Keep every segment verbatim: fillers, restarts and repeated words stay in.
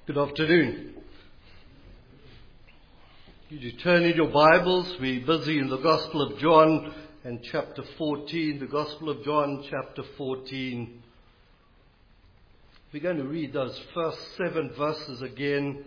Good afternoon. You do turn in your Bibles. We're busy in the Gospel of John and chapter fourteen. The Gospel of John, chapter fourteen. We're going to read those first seven verses again.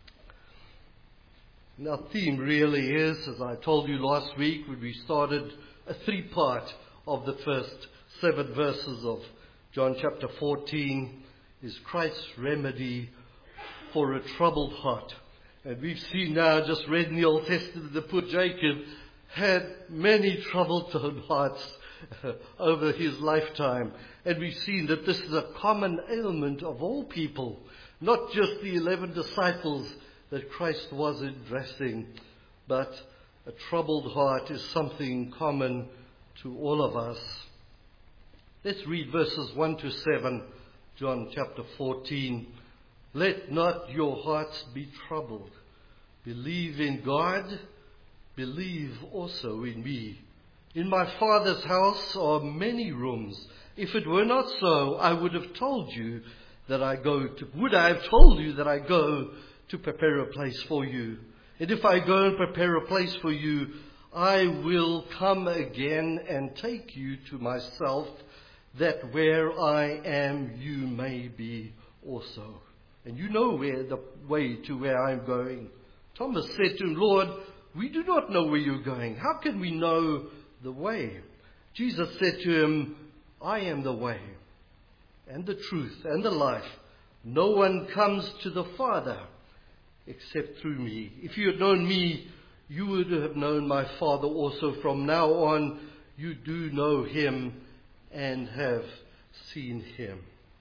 And our theme really is, as I told you last week when we started, a three-part of the first seven verses of John chapter fourteen is Christ's remedy for a troubled heart. And we've seen now, just read in the Old Testament, that poor Jacob had many troubled hearts over his lifetime. And we've seen that this is a common ailment of all people, not just the eleven disciples that Christ was addressing, but a troubled heart is something common to all of us. Let's read verses one to seven, John chapter fourteen. Let not your hearts be troubled. Believe in God, believe also in me. In my Father's house are many rooms. If it were not so, I would have told you that I go to, would I have told you that I go to prepare a place for you? And if I go and prepare a place for you, I will come again and take you to myself, that where I am, you may be also. And you know where the way to where I'm going. Thomas said to him, Lord, we do not know where you're going. How can we know the way? Jesus said to him, I am the way and the truth and the life. No one comes to the Father except through me. If you had known me, you would have known my Father also. From now on, you do know him and have seen him.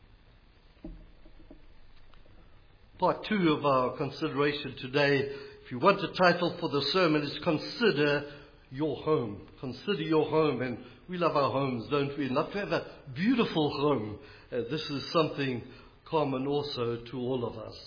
Part two of our consideration today, if you want a title for the sermon, is Consider Your Home. Consider your home. And we love our homes, don't we? Love to have a beautiful home. Uh, this is something common also to all of us.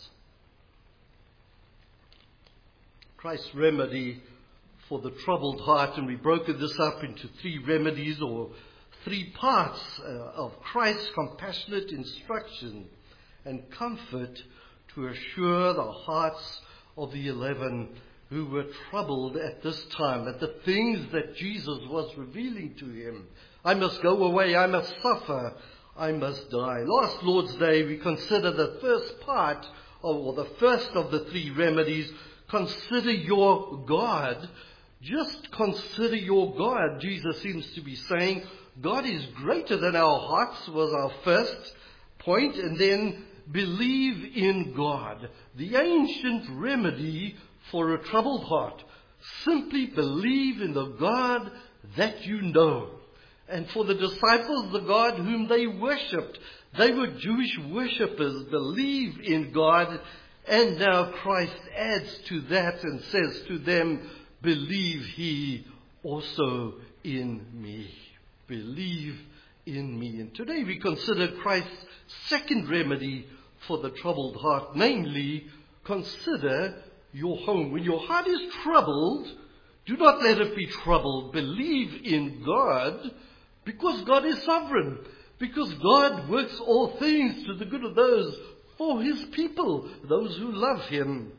Christ's remedy for the troubled heart, and we've broken this up into three remedies or three parts uh, of Christ's compassionate instruction and comfort to assure the hearts of the eleven who were troubled at this time, at the things that Jesus was revealing to him. I must go away, I must suffer, I must die. Last Lord's Day we considered the first part, of, or the first of the three remedies, consider your God. Just consider your God, Jesus seems to be saying. God is greater than our hearts was our first point, and then believe in God, the ancient remedy for a troubled heart. Simply believe in the God that you know. And for the disciples, the God whom they worshipped. They were Jewish worshippers. Believe in God. And now Christ adds to that and says to them, believe ye also in me. Believe in me. And today we consider Christ's second remedy for the troubled heart, namely, consider your home. When your heart is troubled, do not let it be troubled. Believe in God, because God is sovereign, because God works all things to the good of those for his people, those who love him.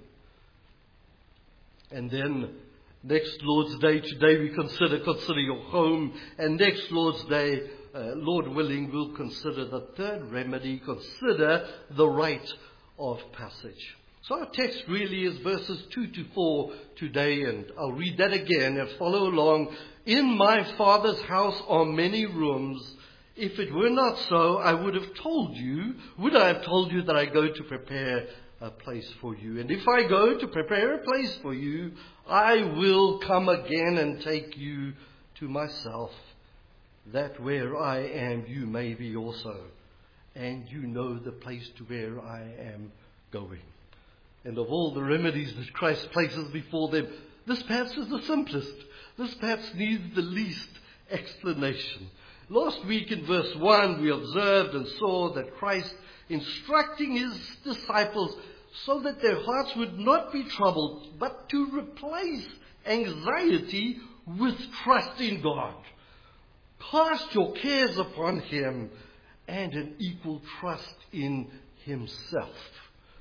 And then next Lord's Day, today we consider, consider your home, and next Lord's Day, Uh, Lord willing, we'll consider the third remedy, consider the rite of passage. So our text really is verses two to four today, and I'll read that again and follow along. In my Father's house are many rooms. If it were not so, I would have told you, would I have told you that I go to prepare a place for you? And if I go to prepare a place for you, I will come again and take you to myself, that where I am, you may be also, and you know the place to where I am going. And of all the remedies that Christ places before them, this perhaps is the simplest. This perhaps needs the least explanation. Last week in verse one, we observed and saw that Christ instructing his disciples so that their hearts would not be troubled, but to replace anxiety with trust in God. Cast your cares upon him and an equal trust in himself.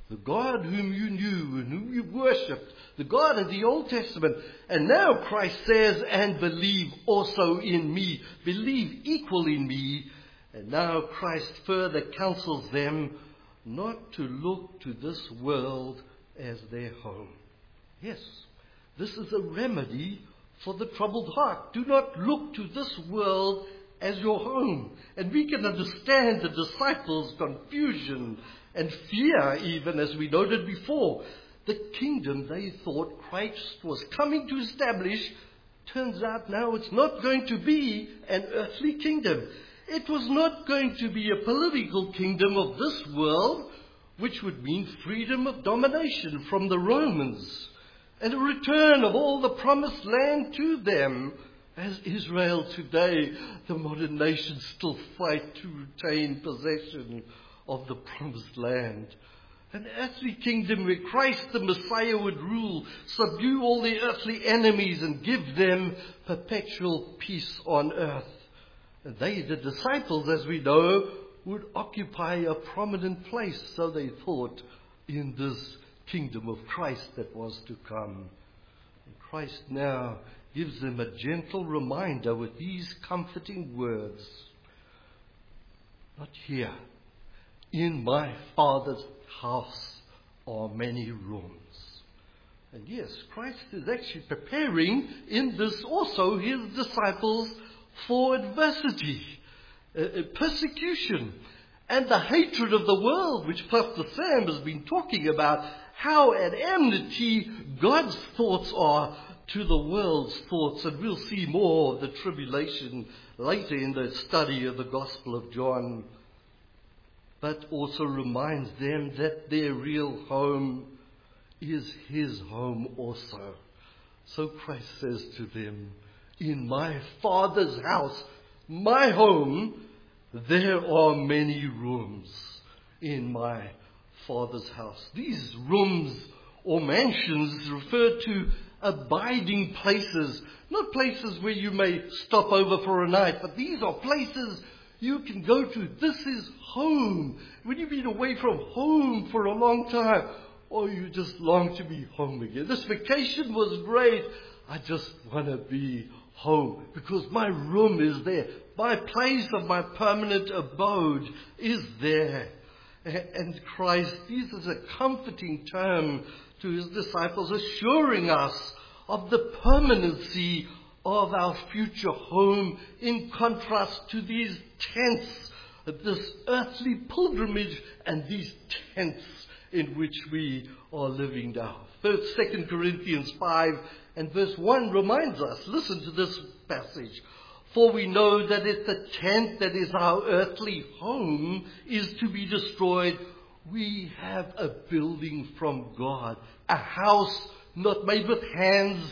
the God whom you knew and whom you worshipped, the God of the Old Testament. And now Christ says, and believe also in me. Believe equal in me. And now Christ further counsels them not to look to this world as their home. Yes, this is a remedy for the troubled heart. Do not look to this world as your home. And we can understand the disciples' confusion and fear, even as we noted before. The kingdom they thought Christ was coming to establish turns out now it's not going to be an earthly kingdom. It was not going to be a political kingdom of this world, which would mean freedom of domination from the Romans and a return of all the promised land to them. As Israel today, the modern nations still fight to retain possession of the promised land. An earthly kingdom where Christ the Messiah would rule, subdue all the earthly enemies and give them perpetual peace on earth. And they, the disciples, as we know, would occupy a prominent place, so they thought, in this kingdom of Christ that was to come. And Christ now gives them a gentle reminder with these comforting words. Not here. In my Father's house are many rooms. And yes, Christ is actually preparing in this also his disciples for adversity, uh, persecution, and the hatred of the world, which Pastor Sam has been talking about, how at enmity God's thoughts are to the world's thoughts. And we'll see more of the tribulation later in the study of the Gospel of John. But also reminds them that their real home is his home also. So Christ says to them, in my Father's house, my home, there are many rooms in my Father's house. These rooms or mansions refer to abiding places, not places where you may stop over for a night, but these are places you can go to. This is home. When you've been away from home for a long time, or you just long to be home again. This vacation was great. I just want to be home because my room is there. My place of my permanent abode is there. And Christ uses a comforting term to his disciples, assuring us of the permanency of our future home in contrast to these tents, this earthly pilgrimage and these tents in which we are living now. First, Second Corinthians five and verse one reminds us, listen to this passage, for we know that if the tent that is our earthly home is to be destroyed, we have a building from God, a house not made with hands,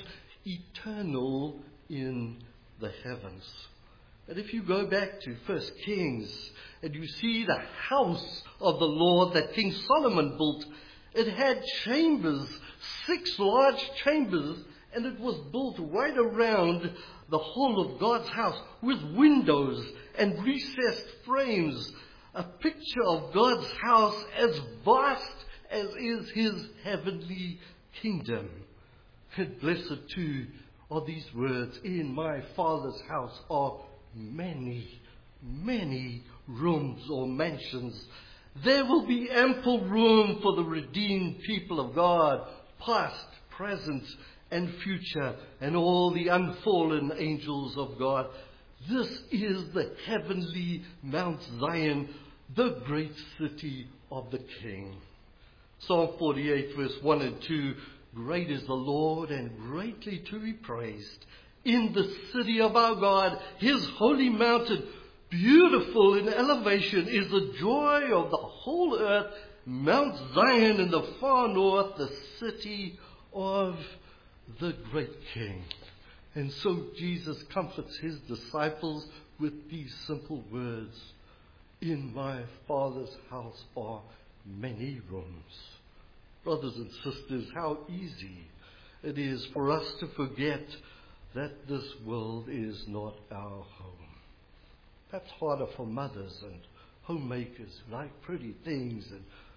eternal in the heavens. And if you go back to First Kings and you see the house of the Lord that King Solomon built, it had chambers, six large chambers, and it was built right around the whole of God's house with windows and recessed frames, a picture of God's house as vast as is his heavenly kingdom. And blessed too are these words, in my Father's house are many, many rooms or mansions. There will be ample room for the redeemed people of God, past, present, and future, and all the unfallen angels of God. This is the heavenly Mount Zion, the great city of the King. Psalm forty-eight, verse one and two, great is the Lord and greatly to be praised in the city of our God, his holy mountain. Beautiful in elevation is the joy of the whole earth, Mount Zion in the far north, the city of the great King. And so Jesus comforts his disciples with these simple words, in my Father's house are many rooms. Brothers and sisters, how easy it is for us to forget that this world is not our home. Perhaps harder for mothers and homemakers who like pretty things and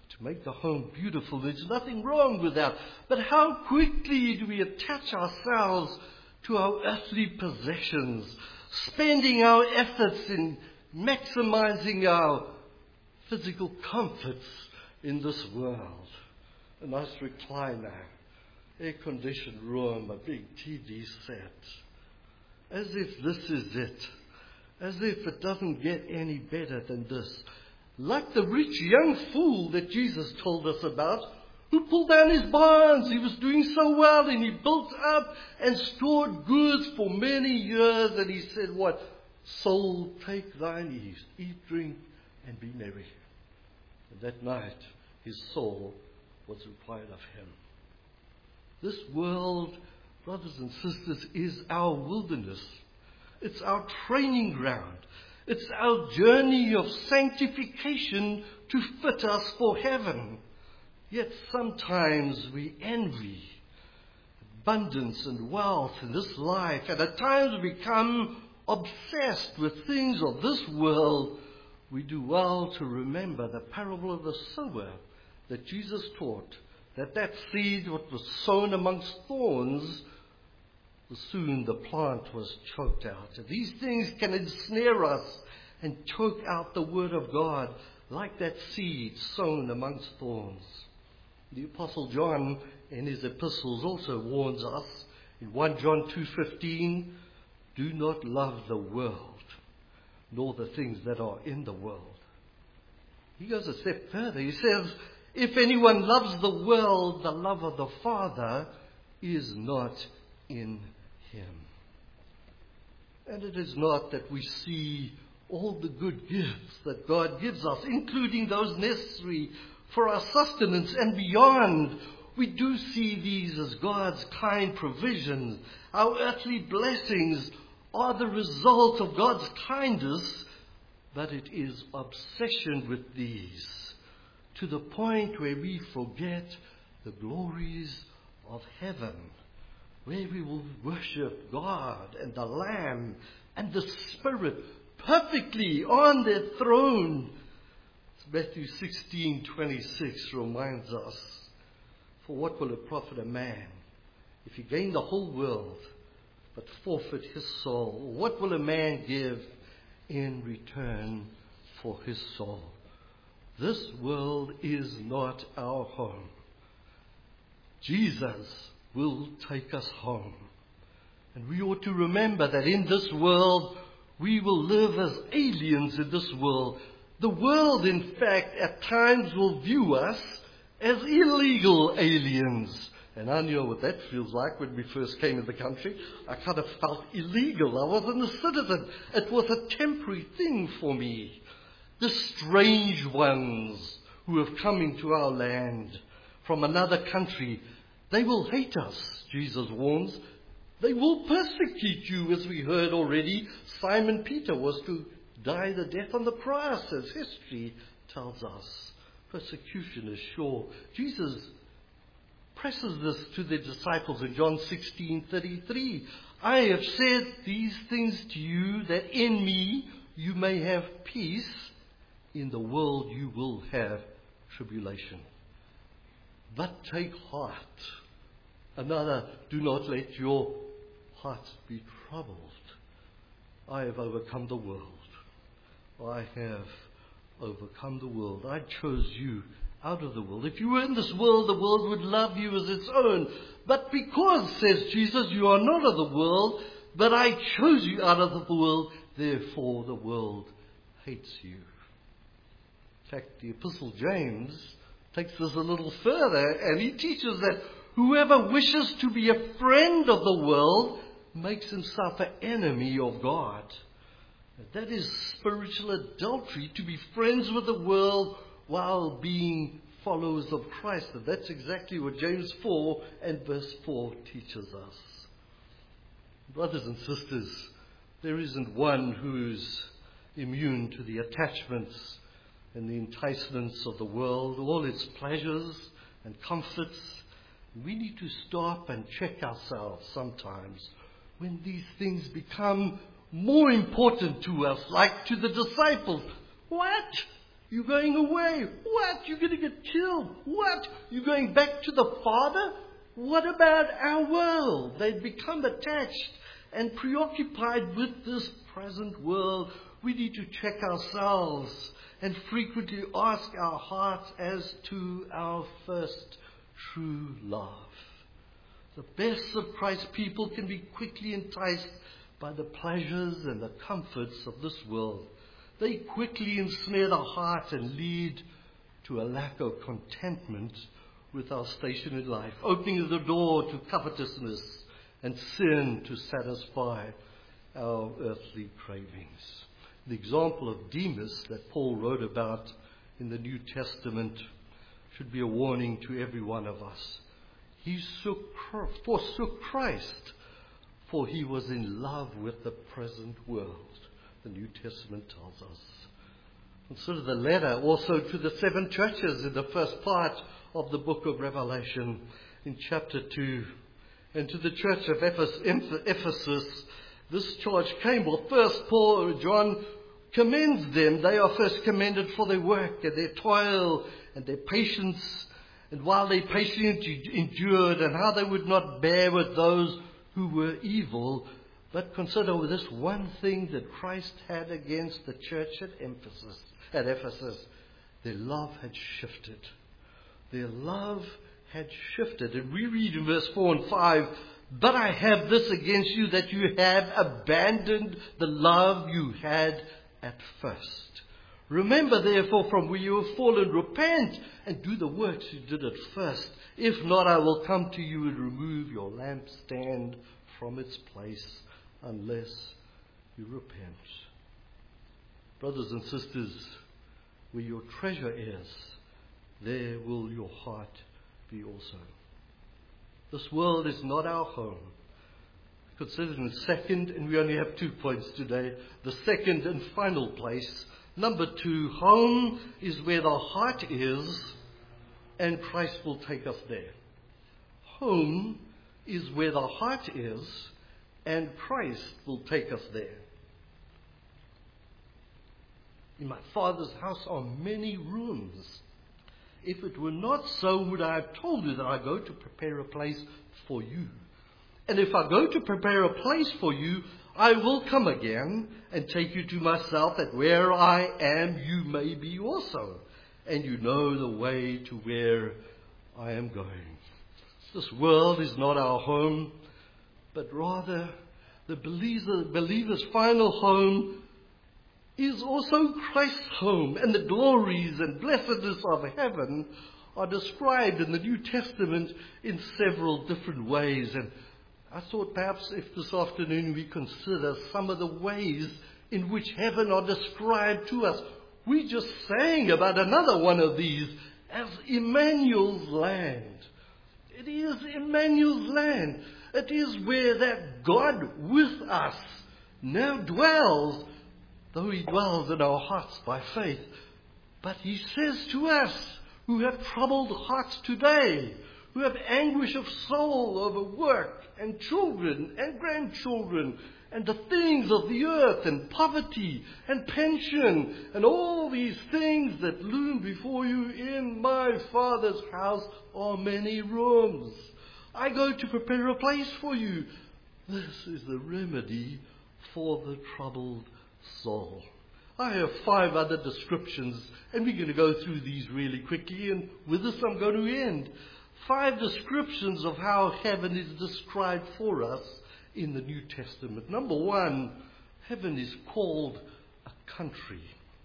to make the home beautiful. There's nothing wrong with that. But how quickly do we attach ourselves to our earthly possessions, spending our efforts in maximizing our physical comforts in this world. A nice recliner, air-conditioned room, a big T V set. As if this is it. As if it doesn't get any better than this. Like the rich young fool that Jesus told us about, who pulled down his barns. He was doing so well, and he built up and stored goods for many years. And he said, what? Soul, take thine ease, eat, drink, and be merry. And that night, his soul was required of him. This world, brothers and sisters, is our wilderness. It's our training ground. It's our journey of sanctification to fit us for heaven. Yet sometimes we envy abundance and wealth in this life, and at times we become obsessed with things of this world. We do well to remember the parable of the sower that Jesus taught, that that seed what was sown amongst thorns, soon the plant was choked out. And these things can ensnare us and choke out the word of God like that seed sown amongst thorns. The Apostle John in his epistles also warns us in First John two fifteen, do not love the world, nor the things that are in the world. He goes a step further. He says, if anyone loves the world, the love of the Father is not in him. And it is not that we see all the good gifts that God gives us, including those necessary for our sustenance and beyond. We do see these as God's kind provisions. Our earthly blessings are the result of God's kindness, but it is obsession with these to the point where we forget the glories of heaven, where we will worship God and the Lamb and the Spirit perfectly on their throne. Matthew sixteen twenty-six reminds us, for what will it profit a man if he gain the whole world but forfeit his soul? What will a man give in return for his soul? This world is not our home. Jesus will take us home. And we ought to remember that in this world, we will live as aliens in this world. The world, in fact, at times will view us as illegal aliens. And I know what that feels like when we first came in the country. I kind of felt illegal. I wasn't a citizen. It was a temporary thing for me. The strange ones who have come into our land from another country, they will hate us, Jesus warns. They will persecute you, as we heard already. Simon Peter was to die the death on the cross, as history tells us. Persecution is sure. Jesus presses this to the disciples in John sixteen thirty-three. I have said these things to you, that in me you may have peace. In the world you will have tribulation. But take heart. Another, do not let your hearts be troubled. I have overcome the world. I have overcome the world. I chose you out of the world. If you were in this world, the world would love you as its own. But because, says Jesus, you are not of the world, but I chose you out of the world, therefore the world hates you. In fact, the Epistle James takes this a little further, and he teaches that whoever wishes to be a friend of the world makes himself an enemy of God. That is spiritual adultery, to be friends with the world while being followers of Christ. And that's exactly what James four and verse four teaches us. Brothers and sisters, there isn't one who's immune to the attachments and the enticements of the world, all its pleasures and comforts. We need to stop and check ourselves sometimes when these things become more important to us, like to the disciples. What? You're going away. What? You're going to get killed. What? You're going back to the Father? What about our world? They've become attached and preoccupied with this present world. We need to check ourselves and frequently ask our hearts as to our first true love. The best of Christ's people can be quickly enticed by the pleasures and the comforts of this world. They quickly ensnare the heart and lead to a lack of contentment with our station in life, opening the door to covetousness and sin to satisfy our earthly cravings. The example of Demas that Paul wrote about in the New Testament should be a warning to every one of us. He forsook Christ, for he was in love with the present world. The New Testament tells us. Consider the letter also to the seven churches in the first part of the book of Revelation in chapter two. And to the church of Ephesus, this charge came. Well, first Paul, John commends them. They are first commended for their work and their toil and their patience, and while they patiently endured, and how they would not bear with those who were evil. But consider this one thing that Christ had against the church at Ephesus. At Ephesus, their love had shifted. Their love had shifted. And we read in verse four and five, "But I have this against you, that you have abandoned the love you had at first. Remember, therefore, from where you have fallen, repent and do the works you did at first. If not, I will come to you and remove your lampstand from its place, unless you repent." Brothers and sisters, where your treasure is, there will your heart be also. This world is not our home. Consider in the second, and we only have two points today, the second and final place. Number two, home is where the heart is, and Christ will take us there. Home is where the heart is, and Christ will take us there. In my Father's house are many rooms. If it were not so, would I have told you that I go to prepare a place for you? And if I go to prepare a place for you, I will come again and take you to myself, that where I am, you may be also. And you know the way to where I am going. This world is not our home, but rather the believer, believer's final home is also Christ's home. And the glories and blessedness of heaven are described in the New Testament in several different ways. And I thought perhaps if this afternoon we consider some of the ways in which heaven are described to us. We just sang about another one of these as Emmanuel's land. It is Emmanuel's land. It is where that God with us now dwells, though he dwells in our hearts by faith. But he says to us who have troubled hearts today, who have anguish of soul over work and children and grandchildren and the things of the earth and poverty and pension and all these things that loom before you, in my Father's house are many rooms. I go to prepare a place for you. This is the remedy for the troubled soul. I have five other descriptions, and we're going to go through these really quickly, and with this I'm going to end. Five descriptions of how heaven is described for us in the New Testament. Number one, heaven is called a country.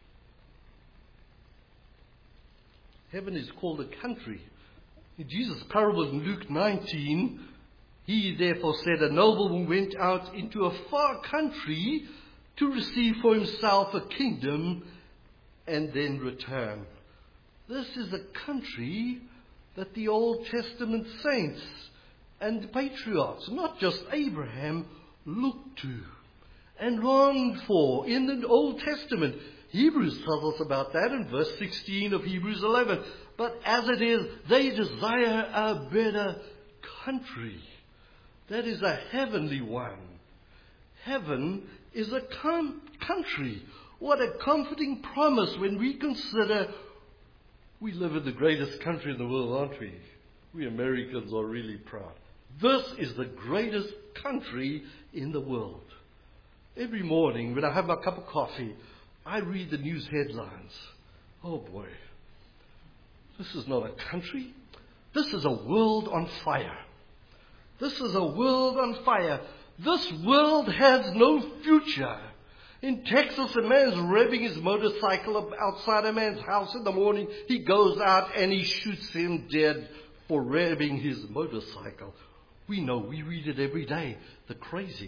Heaven is called a country. In Jesus' parable in Luke nineteen, he therefore said, "A nobleman went out into a far country to receive for himself a kingdom and then return." This is a country that the Old Testament saints and the patriarchs, not just Abraham, looked to and longed for in the Old Testament. Hebrews tells us about that in verse sixteen of Hebrews eleven. But as it is, they desire a better country. That is a heavenly one. Heaven is a com- country. What a comforting promise when we consider we live in the greatest country in the world, aren't we? We Americans are really proud. This is the greatest country in the world. Every morning when I have my cup of coffee, I read the news headlines. Oh boy, this is not a country. This is a world on fire. This is a world on fire. This world has no future. In Texas, a man's revving his motorcycle outside a man's house in the morning. He goes out and he shoots him dead for revving his motorcycle. We know, we read it every day, the crazies.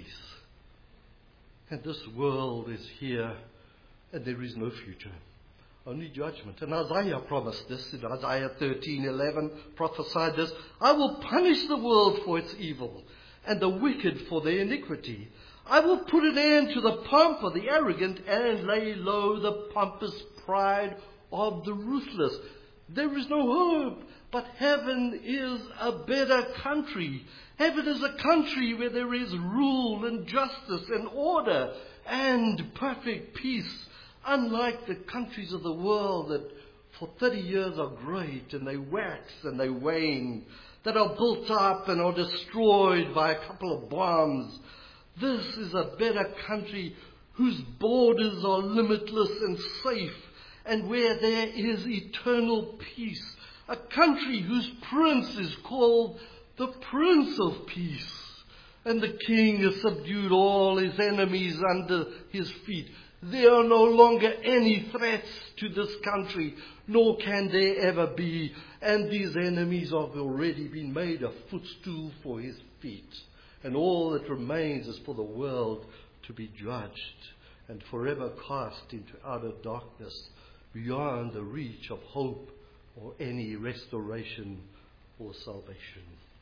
And this world is here, and there is no future, only judgment. And Isaiah promised this in Isaiah thirteen eleven, prophesied this: I will punish the world for its evil, and the wicked for their iniquity. I will put an end to the pomp of the arrogant, and lay low the pompous pride of the ruthless. There is no hope, but heaven is a better country. Heaven is a country where there is rule and justice and order and perfect peace, unlike the countries of the world that for thirty years are great and they wax and they wane, that are built up and are destroyed by a couple of bombs. This is a better country whose borders are limitless and safe, and where there is eternal peace. A country whose prince is called the Prince of Peace, and the king has subdued all his enemies under his feet. There are no longer any threats to this country, nor can there ever be, and these enemies have already been made a footstool for his feet. And all that remains is for the world to be judged and forever cast into outer darkness, beyond the reach of hope or any restoration or salvation.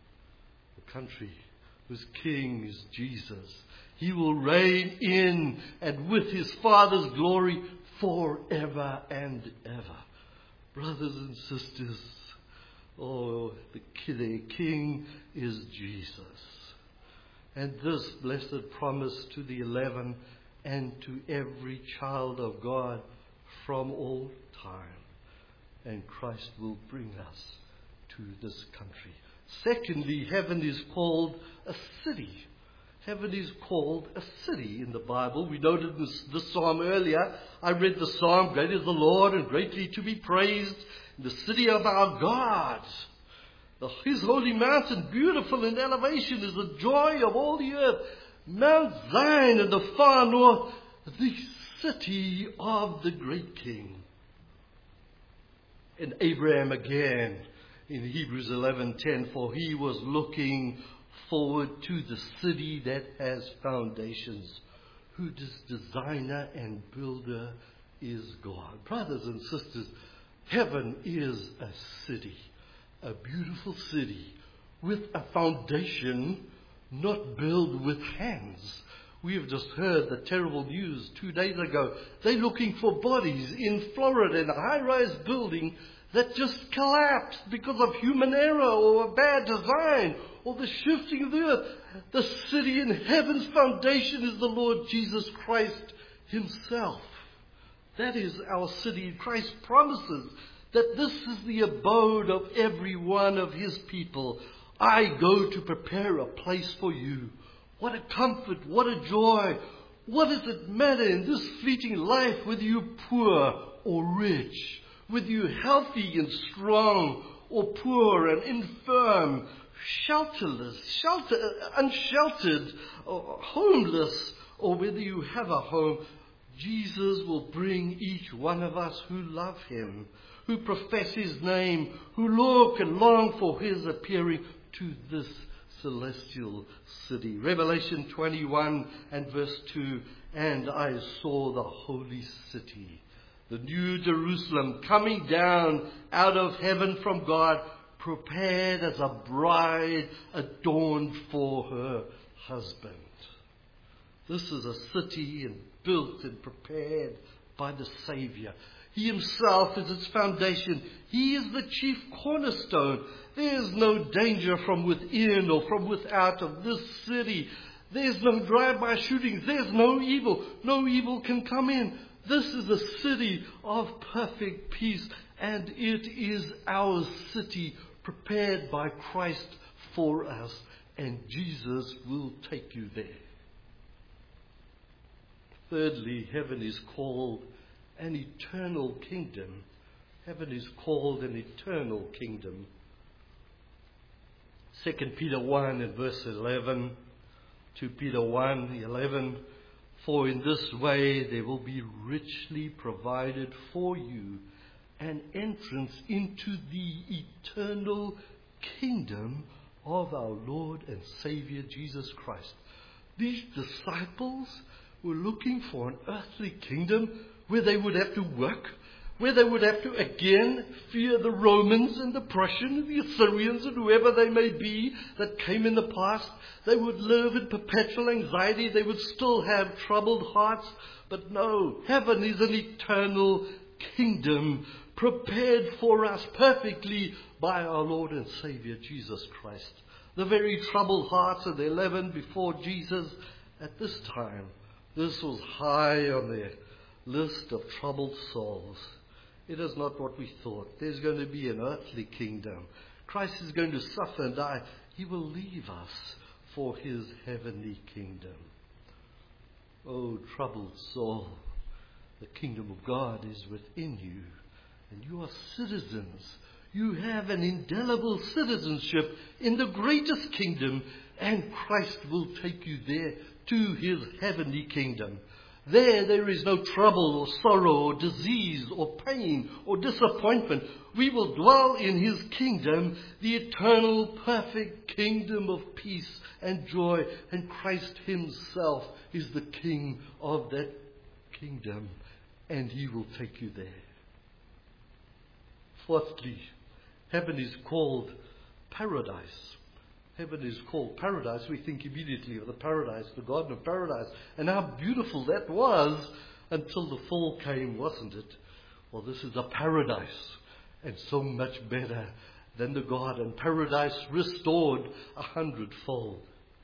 The country whose king is Jesus. He will reign in and with his Father's glory forever and ever. Brothers and sisters, oh, the king is Jesus. And this blessed promise to the eleven and to every child of God from all time. And Christ will bring us to this country. Secondly, heaven is called a city. Heaven is called a city in the Bible. We noted this, this psalm earlier. I read the psalm, great is the Lord and greatly to be praised in the city of our God. The, his holy mountain, beautiful in elevation, is the joy of all the earth. Mount Zion in the far north, the city of the great King. And Abraham again in Hebrews eleven ten, for he was looking forward to the city that has foundations, whose designer and builder is God. Brothers and sisters, heaven is a city, a beautiful city with a foundation not built with hands. We have just heard the terrible news two days ago. They're looking for bodies in Florida in a high-rise building that just collapsed because of human error or a bad design or the shifting of the earth. The city in heaven's foundation is the Lord Jesus Christ himself. That is our city. Christ promises that this is the abode of every one of his people. I go to prepare a place for you. What a comfort, what a joy. What does it matter in this fleeting life whether you're poor or rich, whether you're healthy and strong or poor and infirm, shelterless, shelter, unsheltered, or homeless, or whether you have a home? Jesus will bring each one of us who love him, who profess his name, who look and long for his appearing, to this celestial city. Revelation twenty-one and verse two, and I saw the holy city, the new Jerusalem, coming down out of heaven from God, prepared as a bride adorned for her husband. This is a city and built and prepared by the Savior. He himself is its foundation. He is the chief cornerstone. There is no danger from within or from without of this city. There's no drive-by shootings. There's no evil. No evil can come in. This is the city of perfect peace, and it is our city prepared by Christ for us, and Jesus will take you there. Thirdly, heaven is called an eternal kingdom. Heaven is called an eternal kingdom. Second Peter one and verse eleven, Second Peter one, eleven, for in this way there will be richly provided for you an entrance into the eternal kingdom of our Lord and Savior Jesus Christ. These disciples were looking for an earthly kingdom where they would have to work, where they would have to again fear the Romans and the Prussians, the Assyrians and whoever they may be that came in the past. They would live in perpetual anxiety. They would still have troubled hearts. But no, heaven is an eternal kingdom prepared for us perfectly by our Lord and Savior Jesus Christ. The very troubled hearts of the eleven before Jesus at this time, this was high on their list of troubled souls. It is not what we thought. There's going to be an earthly kingdom. Christ is going to suffer and die. He will leave us for his heavenly kingdom. Oh, troubled soul, the kingdom of God is within you, and you are citizens. You have an indelible citizenship in the greatest kingdom, and Christ will take you there to his heavenly kingdom. There, there is no trouble or sorrow or disease or pain or disappointment. We will dwell in his kingdom, the eternal, perfect kingdom of peace and joy. And Christ himself is the king of that kingdom, and he will take you there. Fourthly, heaven is called paradise. Heaven is called paradise. We think immediately of the paradise, the Garden of Paradise, and how beautiful that was until the fall came, wasn't it? Well, this is a paradise, and so much better than the garden. Paradise restored a hundredfold.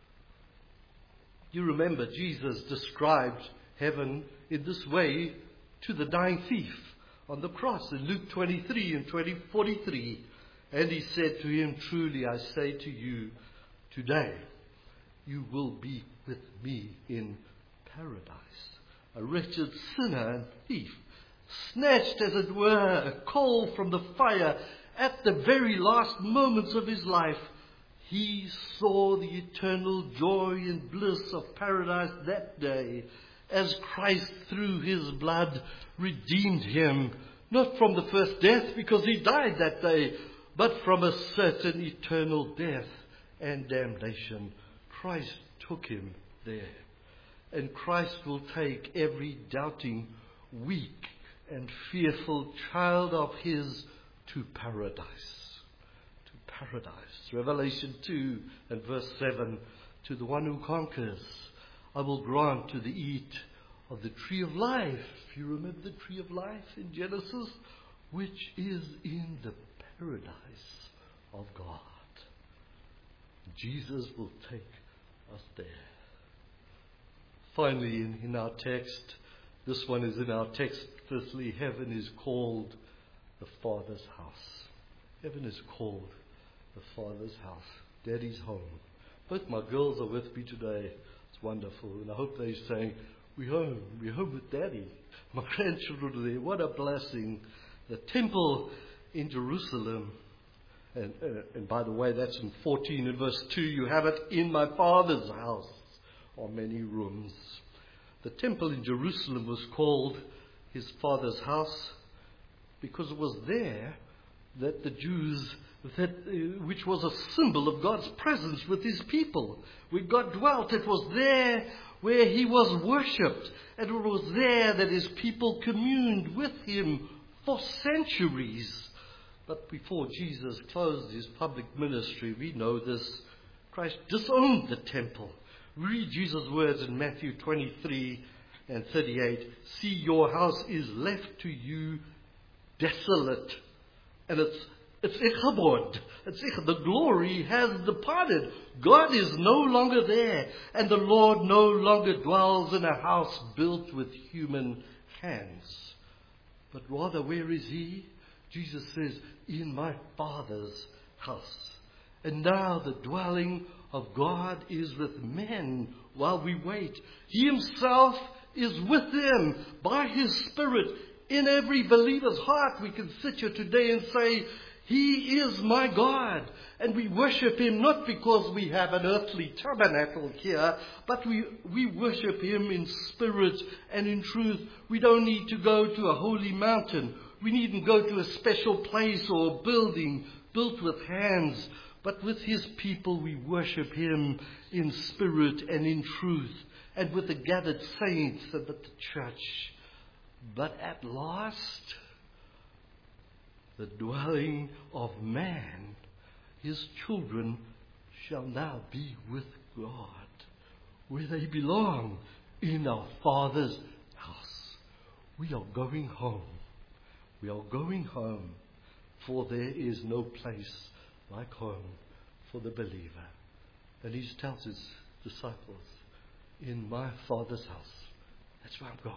You remember Jesus described heaven in this way to the dying thief on the cross in Luke twenty-three and twenty forty-three. And he said to him, truly I say to you, today you will be with me in paradise. A wretched sinner and thief, snatched as it were a coal from the fire at the very last moments of his life, he saw the eternal joy and bliss of paradise that day as Christ through his blood redeemed him, not from the first death because he died that day, but from a certain eternal death and damnation. Christ took him there. And Christ will take every doubting, weak and fearful child of his to paradise. To paradise. Revelation two and verse seven. To the one who conquers, I will grant to the eat of the tree of life. You remember the tree of life in Genesis? Which is in the paradise of God. Jesus will take us there. Finally, in, in our text, this one is in our text, firstly, heaven is called the Father's house. Heaven is called the Father's house. Daddy's home. Both my girls are with me today. It's wonderful. And I hope they're saying, we're home. We're home with Daddy. My grandchildren are there. What a blessing. The temple in Jerusalem. And, uh, and by the way, that's in fourteen and verse two. You have it, in my Father's house are many rooms. The temple in Jerusalem was called his Father's house because it was there that the Jews, that uh, which was a symbol of God's presence with his people. Where God dwelt, it was there where he was worshipped. And it was there that his people communed with him for centuries. But before Jesus closed his public ministry, we know this, Christ disowned the temple. Read Jesus' words in Matthew twenty-three and thirty-eight. See, your house is left to you desolate. And it's it's Ichabod. It's Ich- the glory has departed. God is no longer there. And the Lord no longer dwells in a house built with human hands. But rather, where is he? Jesus says, in my Father's house. And now the dwelling of God is with men while we wait. He himself is with them by his Spirit. In every believer's heart, we can sit here today and say, he is my God. And we worship him not because we have an earthly tabernacle here, but we, we worship him in spirit and in truth. We don't need to go to a holy mountain. We needn't go to a special place or a building built with hands. But with his people we worship him in spirit and in truth, and with the gathered saints and with the church. But at last, the dwelling of man, his children, shall now be with God, where they belong, in our Father's house. We are going home. We are going home, for there is no place like home for the believer. And he tells his disciples, in my Father's house, that's where I'm going.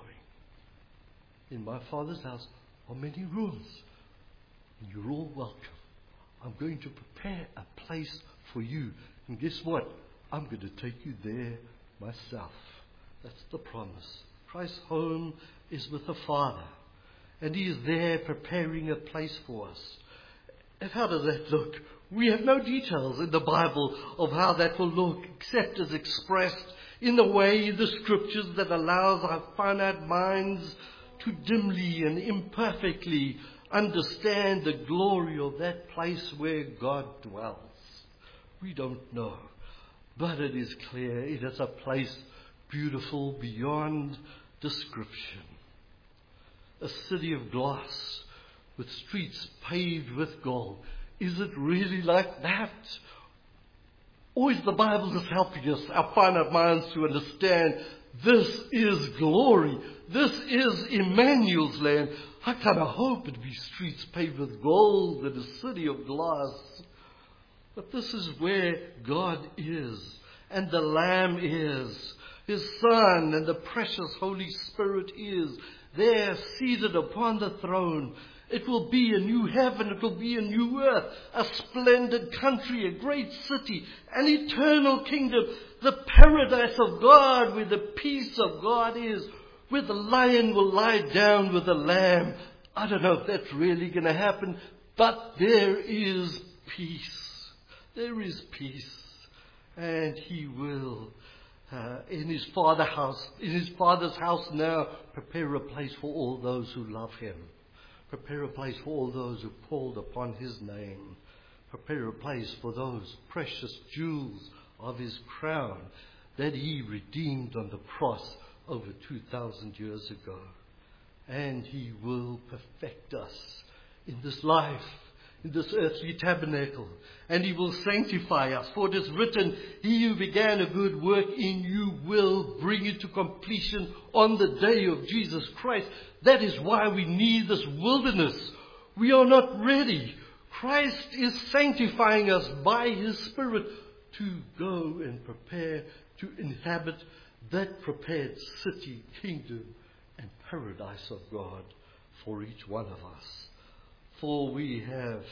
In my Father's house are many rooms, and you're all welcome. I'm going to prepare a place for you. And guess what? I'm going to take you there myself. That's the promise. Christ's home is with the Father, and he is there preparing a place for us. And how does that look? We have no details in the Bible of how that will look, except as expressed in the way the Scriptures that allows our finite minds to dimly and imperfectly understand the glory of that place where God dwells. We don't know, but it is clear it is a place beautiful beyond description. A city of glass with streets paved with gold. Is it really like that? Or is the Bible just helping us, our finite minds, to understand this is glory? This is Emmanuel's land. I kind of hope it'd be streets paved with gold and a city of glass. But this is where God is, and the Lamb is, his Son and the precious Holy Spirit is there seated upon the throne. It will be a new heaven, it will be a new earth, a splendid country, a great city, an eternal kingdom, the paradise of God, where the peace of God is, where the lion will lie down with the lamb. I don't know if that's really going to happen, but there is peace. There is peace. And he will, uh, in his Father's house, in his Father's house now, prepare a place for all those who love him. Prepare a place for all those who called upon his name. Prepare a place for those precious jewels of his crown that he redeemed on the cross over two thousand years ago. And he will perfect us in this life, in this earthly tabernacle. And he will sanctify us. For it is written, he who began a good work in you will bring it to completion on the day of Jesus Christ. That is why we need this wilderness. We are not ready. Christ is sanctifying us by his Spirit to go and prepare to inhabit that prepared city, kingdom, and paradise of God for each one of us. For we have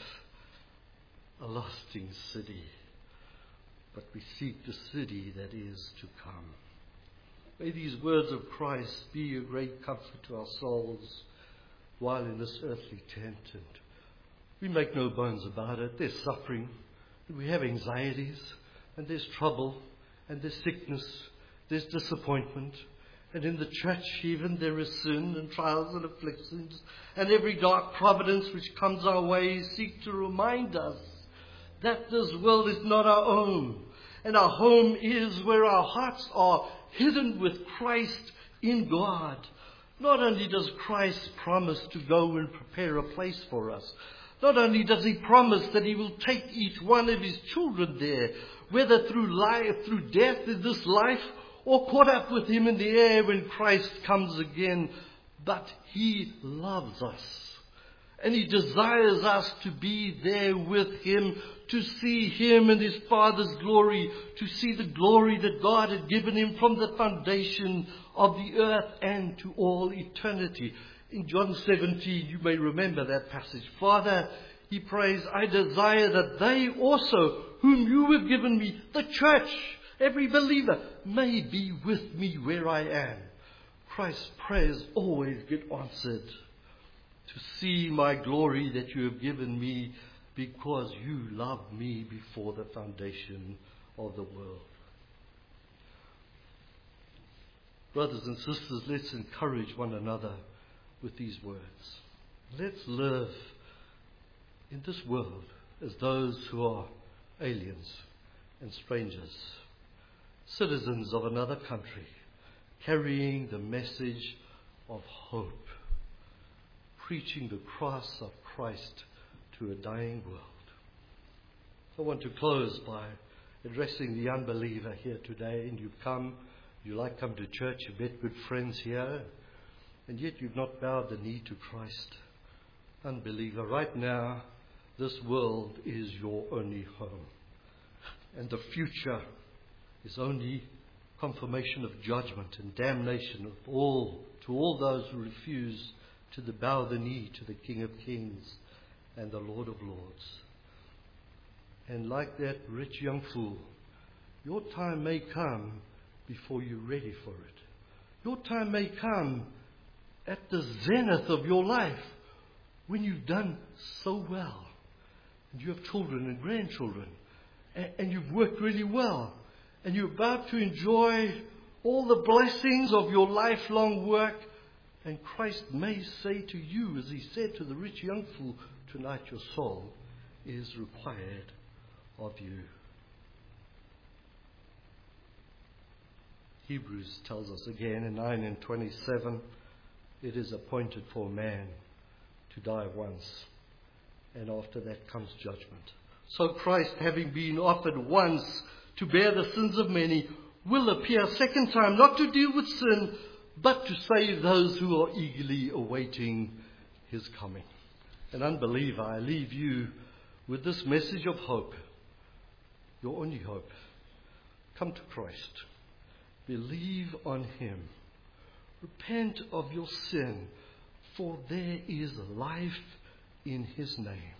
a lasting city, but we seek the city that is to come. May these words of Christ be a great comfort to our souls while in this earthly tent. And we make no bones about it. There's suffering, and we have anxieties, and there's trouble, and there's sickness, there's disappointment. And in the church even there is sin and trials and afflictions. And every dark providence which comes our way seek to remind us that this world is not our own. And our home is where our hearts are hidden with Christ in God. Not only does Christ promise to go and prepare a place for us, not only does he promise that he will take each one of his children there, whether through life, through death in this life, or caught up with him in the air when Christ comes again, but he loves us. And He desires us to be there with Him, to see Him in His Father's glory, to see the glory that God had given Him from the foundation of the earth and to all eternity. In John seventeen, you may remember that passage. Father, He prays, I desire that they also, whom You have given Me, the church, every believer, may be with Me where I am. Christ's prayers always get answered. To see My glory that You have given Me, because You loved Me before the foundation of the world. Brothers and sisters, let's encourage one another with these words. Let's live in this world as those who are aliens and strangers, citizens of another country, carrying the message of hope, preaching the cross of Christ to a dying world. I want to close by addressing the unbeliever here today. And you've come, you like come to church, you've met good friends here, and yet you've not bowed the knee to Christ. Unbeliever, right now, this world is your only home. And the future is only confirmation of judgment and damnation of all, to all those who refuse to the bow the knee to the King of Kings and the Lord of Lords. And like that rich young fool, your time may come before you're ready for it. Your time may come at the zenith of your life, when you've done so well, and you have children and grandchildren, and, and you've worked really well, and you're about to enjoy all the blessings of your lifelong work. And Christ may say to you, as He said to the rich young fool, tonight your soul is required of you. Hebrews tells us again in nine and twenty-seven, it is appointed for man to die once, and after that comes judgment. So Christ, having been offered once to bear the sins of many, will appear a second time, not to deal with sin, but to save those who are eagerly awaiting His coming. And unbeliever, I leave you with this message of hope, your only hope. Come to Christ. Believe on Him. Repent of your sin, for there is life in His name.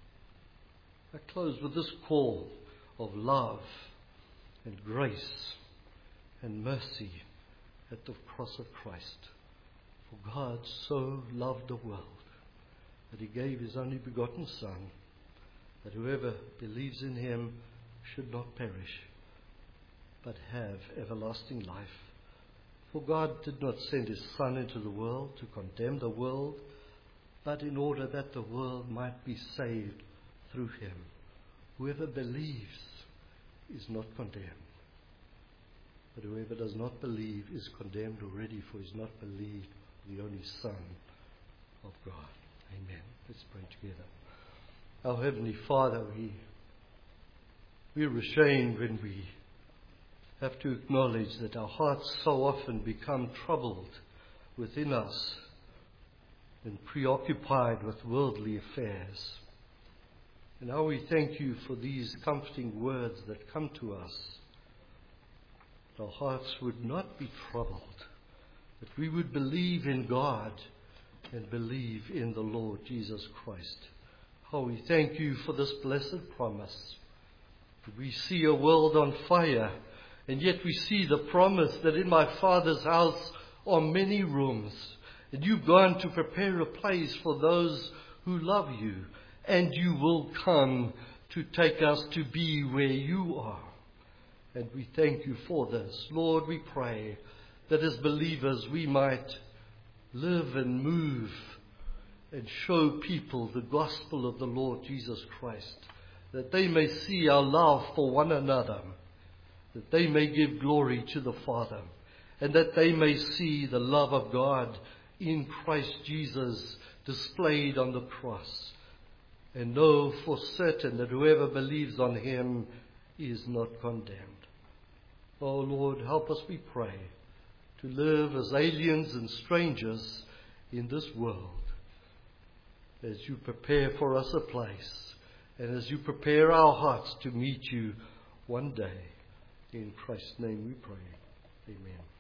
I close with this call of love and grace and mercy at the cross of Christ. For God so loved the world that He gave His only begotten Son, that whoever believes in Him should not perish, but have everlasting life. For God did not send His Son into the world to condemn the world, but in order that the world might be saved through Him. Whoever believes is not condemned, but whoever does not believe is condemned already, for he has not believed the only Son of God. Amen. Let's pray together. Our Heavenly Father, we, we're ashamed when we have to acknowledge that our hearts so often become troubled within us and preoccupied with worldly affairs. And how we thank You for these comforting words that come to us. Our hearts would not be troubled, that we would believe in God and believe in the Lord Jesus Christ. How we thank You for this blessed promise. We see a world on fire, and yet we see the promise that in My Father's house are many rooms, and You've gone to prepare a place for those who love You, and You will come to take us to be where You are. And we thank You for this. Lord, we pray that as believers we might live and move and show people the gospel of the Lord Jesus Christ, that they may see our love for one another, that they may give glory to the Father, and that they may see the love of God in Christ Jesus displayed on the cross, and know for certain that whoever believes on Him is not condemned. Oh Lord, help us, we pray, to live as aliens and strangers in this world, as you prepare for us a place, and as you prepare our hearts to meet you one day. In Christ's name we pray. Amen.